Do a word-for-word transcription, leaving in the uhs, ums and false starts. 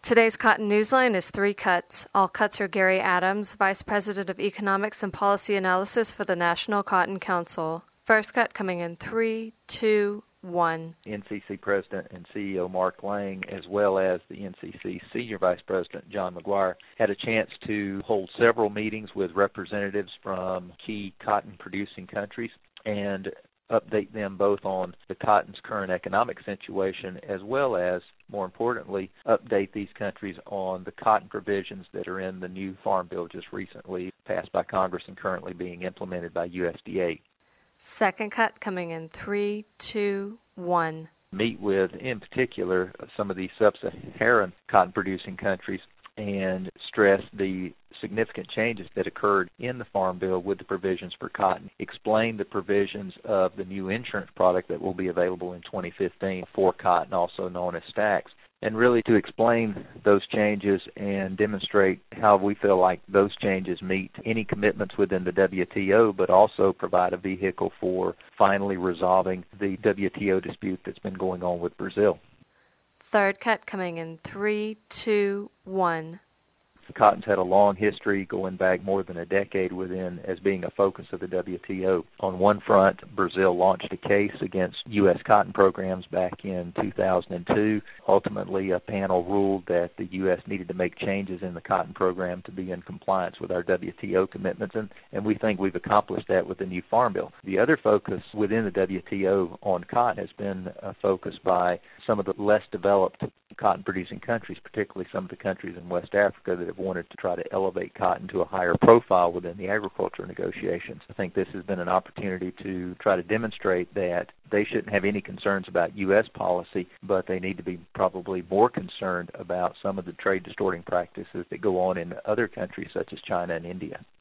Today's Cotton Newsline is three cuts. All cuts are Gary Adams, Vice President of Economics and Policy Analysis for the National Cotton Council. First cut coming in three, two, one. N C C President and C E O Mark Lang, as well as the N C C Senior Vice President John McGuire, had a chance to hold several meetings with representatives from key cotton-producing countries and update them both on the cotton's current economic situation, as well as, more importantly, update these countries on the cotton provisions that are in the new Farm Bill just recently passed by Congress and currently being implemented by U S D A. Second cut coming in three, two, one. Meet with, in particular, some of the sub-Saharan cotton-producing countries and stress the significant changes that occurred in the Farm Bill with the provisions for cotton, explain the provisions of the new insurance product that will be available in twenty fifteen for cotton, also known as stacks, and really to explain those changes and demonstrate how we feel like those changes meet any commitments within the W T O, but also provide a vehicle for finally resolving the W T O dispute that's been going on with Brazil. Third cut coming in three, two, one. Cotton's had a long history going back more than a decade within as being a focus of the W T O. On one front, Brazil launched a case against U S cotton programs back in two thousand two. Ultimately, a panel ruled that the U S needed to make changes in the cotton program to be in compliance with our W T O commitments, and, and we think we've accomplished that with the new Farm Bill. The other focus within the W T O on cotton has been a focus by some of the less developed cotton-producing countries, particularly some of the countries in West Africa that have wanted to try to elevate cotton to a higher profile within the agriculture negotiations. I think this has been an opportunity to try to demonstrate that they shouldn't have any concerns about U S policy, but they need to be probably more concerned about some of the trade distorting practices that go on in other countries such as China and India.